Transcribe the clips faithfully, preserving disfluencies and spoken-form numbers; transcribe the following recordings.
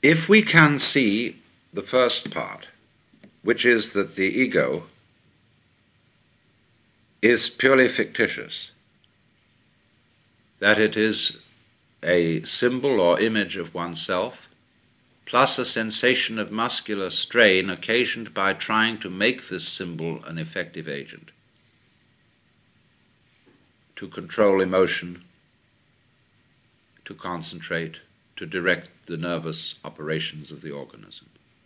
If we can see the first part, which is that the ego is purely fictitious, that it is a symbol or image of oneself, plus a sensation of muscular strain occasioned by trying to make this symbol an effective agent to control emotion, to concentrate, to direct the nervous operations of the organism.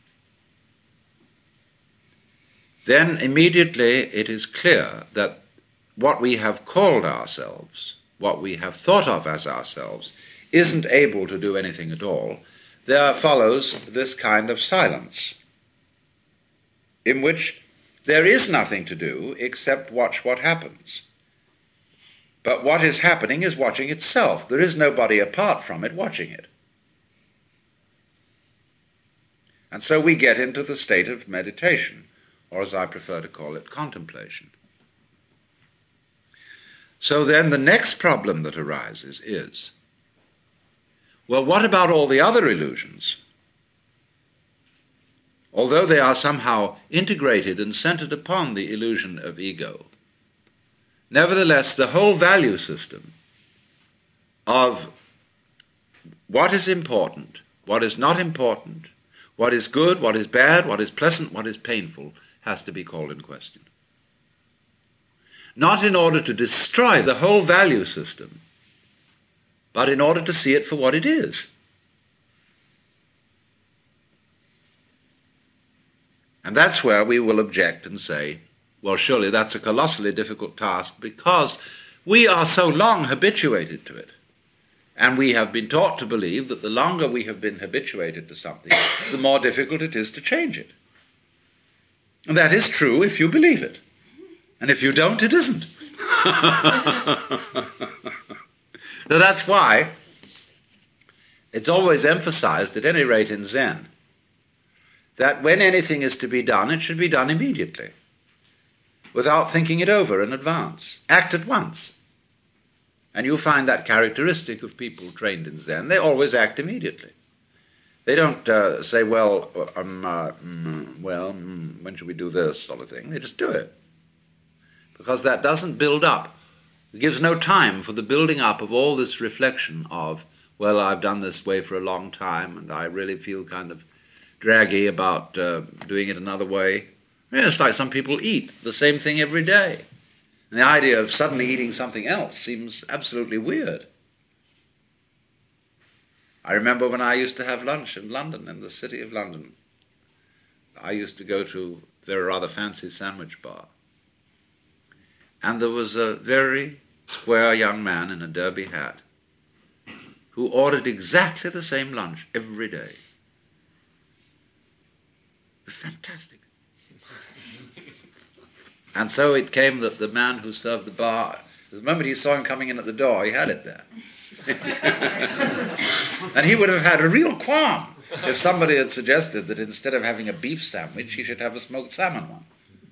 Then immediately it is clear that what we have called ourselves, what we have thought of as ourselves, isn't able to do anything at all. There follows this kind of silence, in which there is nothing to do except watch what happens. But what is happening is watching itself. There is nobody apart from it watching it. And so we get into the state of meditation, or as I prefer to call it, contemplation. So then the next problem that arises is, well, what about all the other illusions? Although they are somehow integrated and centered upon the illusion of ego, nevertheless, the whole value system of what is important, what is not important, what is good, what is bad, what is pleasant, what is painful, has to be called in question. Not in order to destroy the whole value system, but in order to see it for what it is. And that's where we will object and say, well, surely that's a colossally difficult task because we are so long habituated to it. And we have been taught to believe that the longer we have been habituated to something, the more difficult it is to change it. And that is true if you believe it. And if you don't, it isn't. So that's why it's always emphasized, at any rate in Zen, that when anything is to be done, it should be done immediately, without thinking it over in advance. Act at once. And you'll find that characteristic of people trained in Zen. They always act immediately. They don't uh, say, well, um, uh, mm, well, mm, when should we do this sort of thing. They just do it. Because that doesn't build up. It gives no time for the building up of all this reflection of, well, I've done this way for a long time, and I really feel kind of draggy about uh, doing it another way. I mean, it's like some people eat the same thing every day. And the idea of suddenly eating something else seems absolutely weird. I remember when I used to have lunch in London, in the city of London. I used to go to a very rather fancy sandwich bar. And there was a very square young man in a derby hat who ordered exactly the same lunch every day. It was fantastic. And so it came that the man who served the bar, the moment he saw him coming in at the door, he had it there. And he would have had a real qualm if somebody had suggested that instead of having a beef sandwich, he should have a smoked salmon one.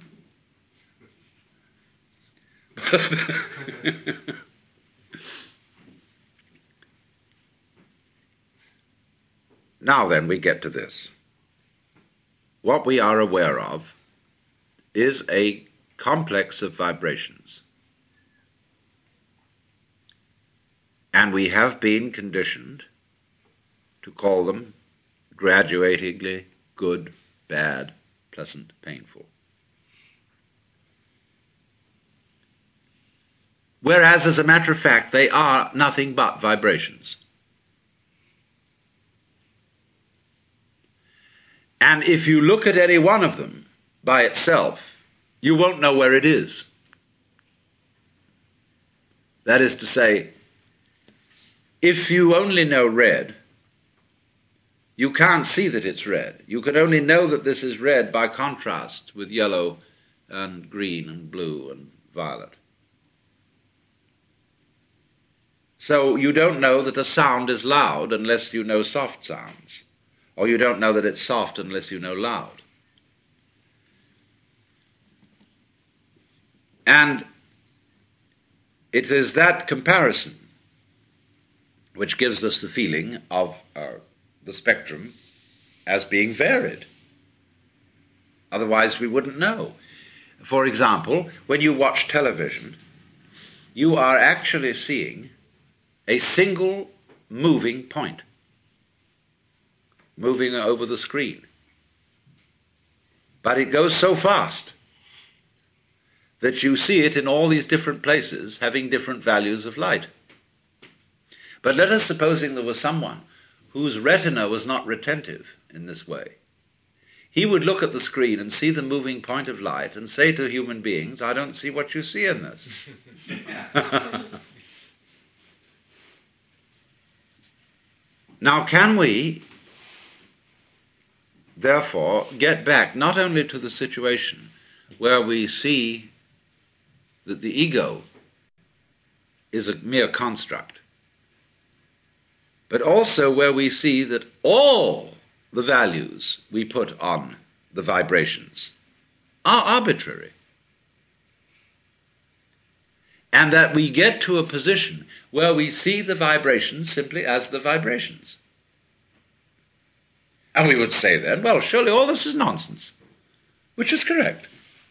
Now then, we get to this. What we are aware of is a complex of vibrations. And we have been conditioned to call them graduatingly good, bad, pleasant, painful. Whereas, as a matter of fact, they are nothing but vibrations. And if you look at any one of them by itself, you won't know where it is. That is to say, if you only know red, you can't see that it's red. You can only know that this is red by contrast with yellow and green and blue and violet. So you don't know that a sound is loud unless you know soft sounds, or you don't know that it's soft unless you know loud. And it is that comparison which gives us the feeling of uh, the spectrum as being varied. Otherwise, we wouldn't know. For example, when you watch television, you are actually seeing a single moving point moving over the screen. But it goes so fast that you see it in all these different places having different values of light. But let us supposing there was someone whose retina was not retentive in this way. He would look at the screen and see the moving point of light and say to human beings, I don't see what you see in this. Now, can we, therefore, get back not only to the situation where we see that the ego is a mere construct, but also where we see that all the values we put on the vibrations are arbitrary, and that we get to a position where we see the vibrations simply as the vibrations. And we would say then, well, surely all this is nonsense, which is correct.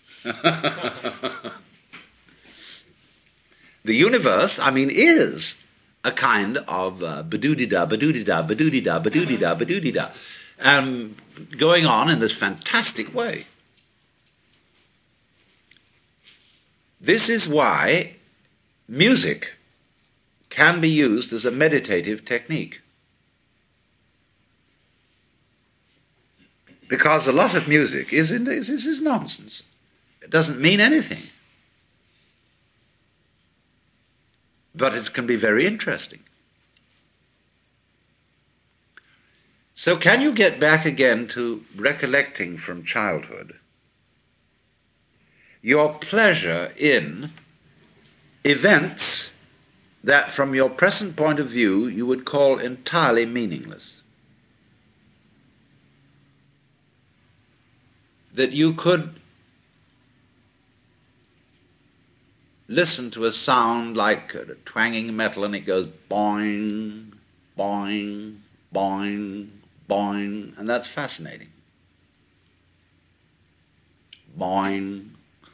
The universe, I mean, is a kind of uh, ba-doo-dee-da, ba-doo-dee-da, ba-doo-dee-da, ba-doo-dee-da, ba-doo-dee-da, um, going on in this fantastic way. This is why music can be used as a meditative technique. Because a lot of music is, is, is nonsense. It doesn't mean anything. But it can be very interesting. So can you get back again to recollecting from childhood your pleasure in events that from your present point of view you would call entirely meaningless? That you could listen to a sound like a twanging metal and it goes boing, boing, boing, boing, and that's fascinating. Boing.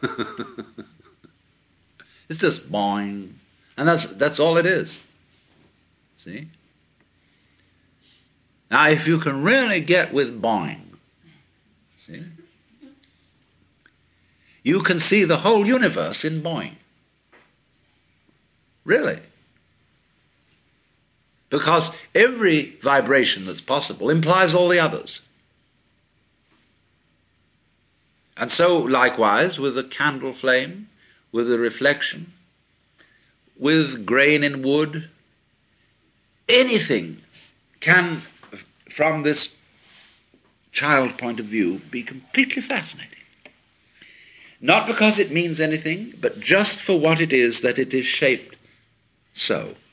It's just boing. And that's that's all it is. See? Now if you can really get with boing, see? You can see the whole universe in boing. Really. Because every vibration that's possible implies all the others. And so, likewise, with the candle flame, with the reflection, with grain in wood, anything can, from this child point of view, be completely fascinating. Not because it means anything, but just for what it is that it is shaped so.